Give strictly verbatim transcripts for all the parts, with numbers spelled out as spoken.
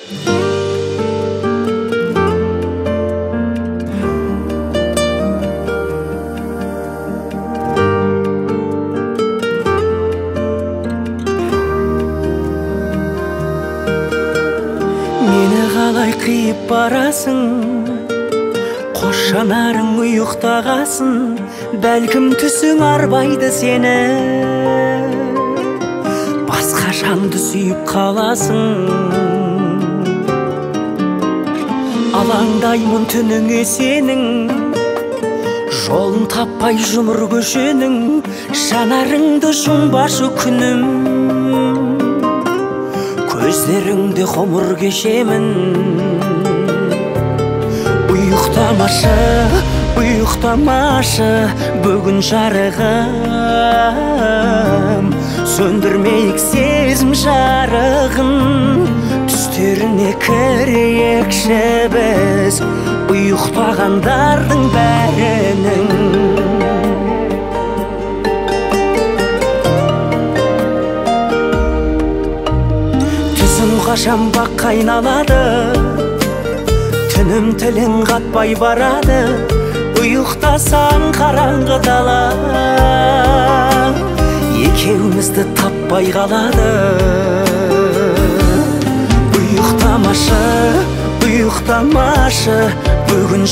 Мені қалай қиып барасың, қош жанарың ұйықтағасын, бәлкім түсің арбайды сені, басқа жанды сүйіп қаласың. Алаңдаймын түніңе сенің, жолын таппай жұмыр көшенің, жанарыңды жұмбашы күнім, көздеріңде ғұмыр кешемін. Ұйықтамашы, ұйықтамашы, бүгін жарығым, сөндірмейік сезім жарығын, түстеріне кірейікші біз, ұйықтағандардың бәрінің. Түсім қашан баққа айналады, түнім тілін қатпай барады, ұйықтасаң қараңғы дала, екеумізді таппай қалады. Ұйықтамашы, ұйықтамашы, бүгін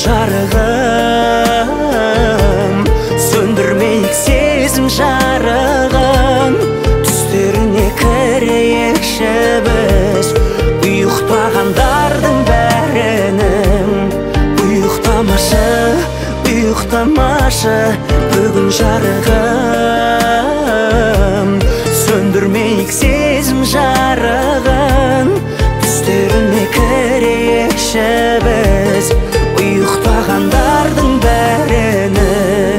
жарығым, сөндірмейік сезім жарығын, түстеріне кірейікші біз, ұйықтағандардың бәрінің. Ұйықтамашы, ұйықтамашы, бүгін жарығым, сөндірмейік сезім жарығын, түстеріне кірейікші біз, ұйықтағандардың бәрінің.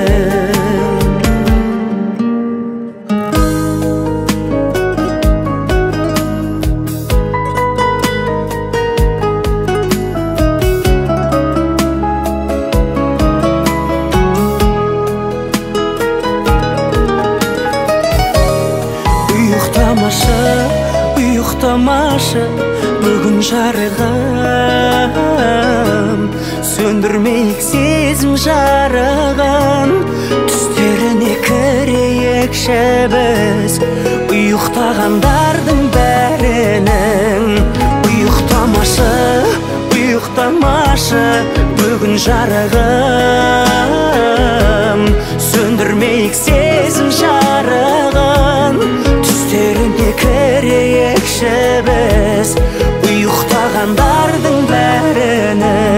Ұйықтамашы, ұйықтамашы, бүгін жарығым, сөндірмейік сезім жарығын, түстеріне кірейікші біз, ұйықтағандардың бәрінің. Ұйықтамашы, ұйықтамашы, бүгін жарығым, сөндірмейік сезім жарығын, түстеріне кірейікші біз, ұйықтағандардың бәрінің.